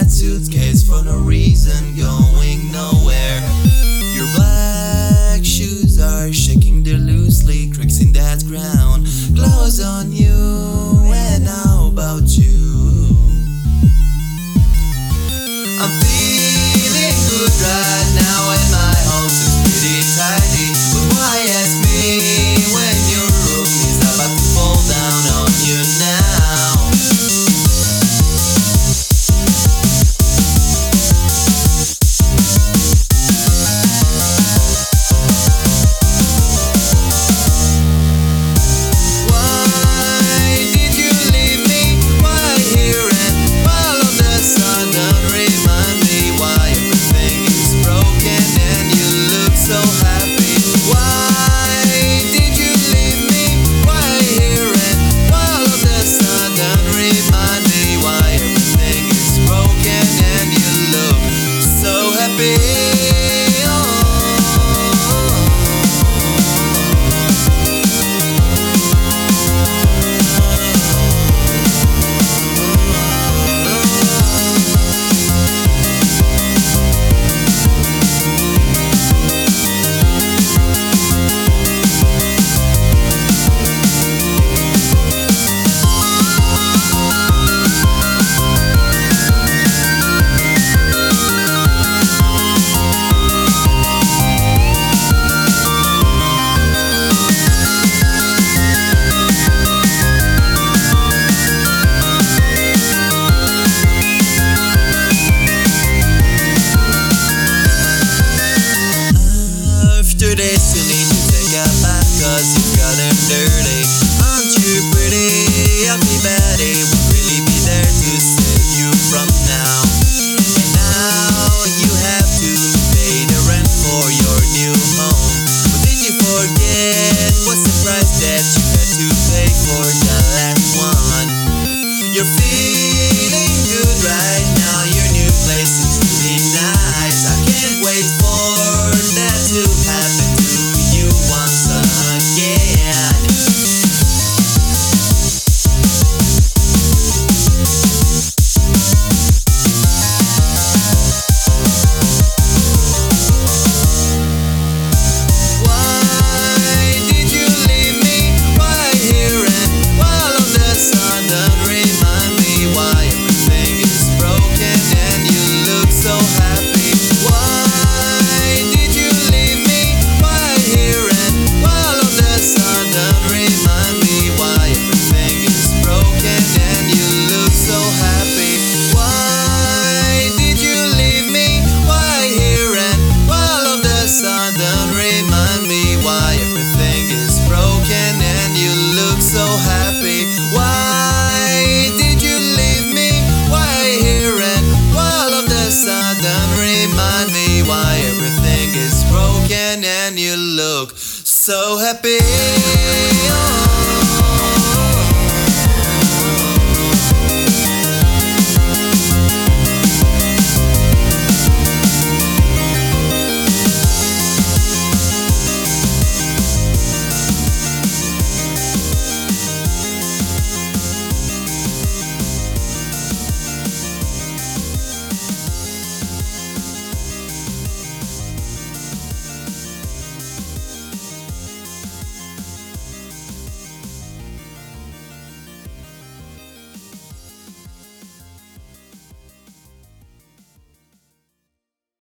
that suitcase for no reason, going nowhere. Your black shoes are shaking there loosely, cracks in that ground. Clothes on you, and how about you? I'm feeling good right now, and my house is pretty tidy. But why ask me when your room is about to fall down on you now? After this you need to take a bath, cause you've gotten dirty. Aren't you pretty? Happy Betty will really be there to save you from now. And now you have to pay the rent for your new home. But did you forget what's the price that you had to pay for the last one? You're feeling good right now, your new place is really nice. I can't wait for that to happen to you once again. Why did you leave me? Why here and while on the sun? Don't remind me why everything is broken and you look so happy. Why did you leave me? Why here and while on the sun? Don't remind me why everything is broken and you look so happy. Why did you leave me? Why here and while on the sun? Don't remind me why everything is broken and you look so happy. Why did you leave me? Why here and while of the sun? Don't remind me why everything is broken and you look so happy.